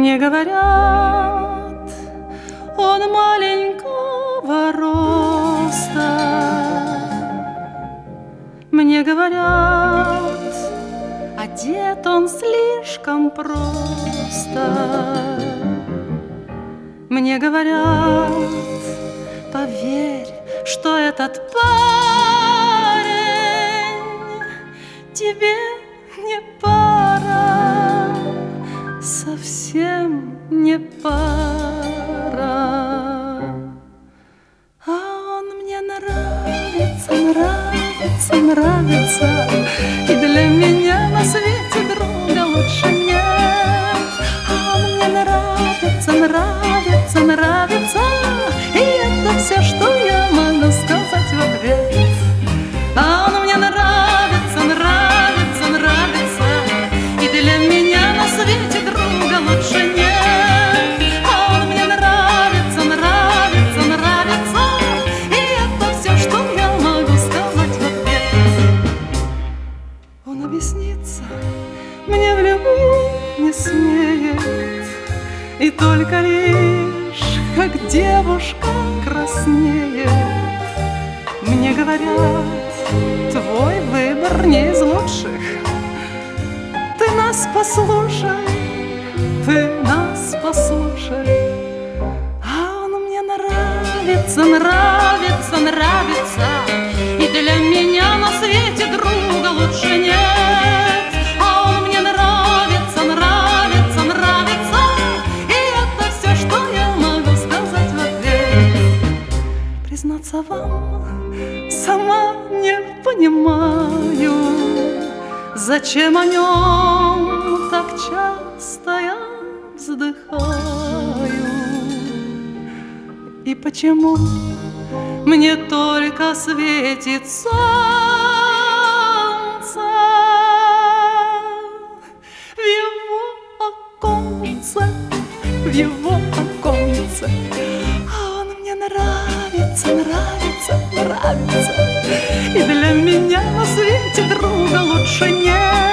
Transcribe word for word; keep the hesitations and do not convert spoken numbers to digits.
Мне говорят, он маленького роста. Мне говорят, одет он слишком просто. Мне говорят, поверь, что этот парень тебе не пара, совсем не пара. А он мне нравится, нравится, нравится, и для меня на свете друга лучше нет. А он мне нравится, нравится, нравится, и это все, что я могу сказать в ответ. А он мне нравится, нравится, нравится, и для меня на свете друга лучше нет. А он мне нравится, нравится, нравится, и это все, что я могу сказать в ответ. Он объяснится мне в любви не смеет, и только лишь, как девушка краснеет. Мне говорят, твой выбор не из лучших. Ты нас послушай, ты нас послушай. А он мне нравится, нравится, нравится, и для меня на свете друга лучше нет. А он мне нравится, нравится, нравится, и это все, что я могу сказать в ответ. Признаться вам, сама не понимаю, зачем о нем так часто я вздыхаю, и почему мне только светит солнце в его оконце, в его оконце. А он мне нравится, нравится, нравится, и для меня на свете друга лучше нет.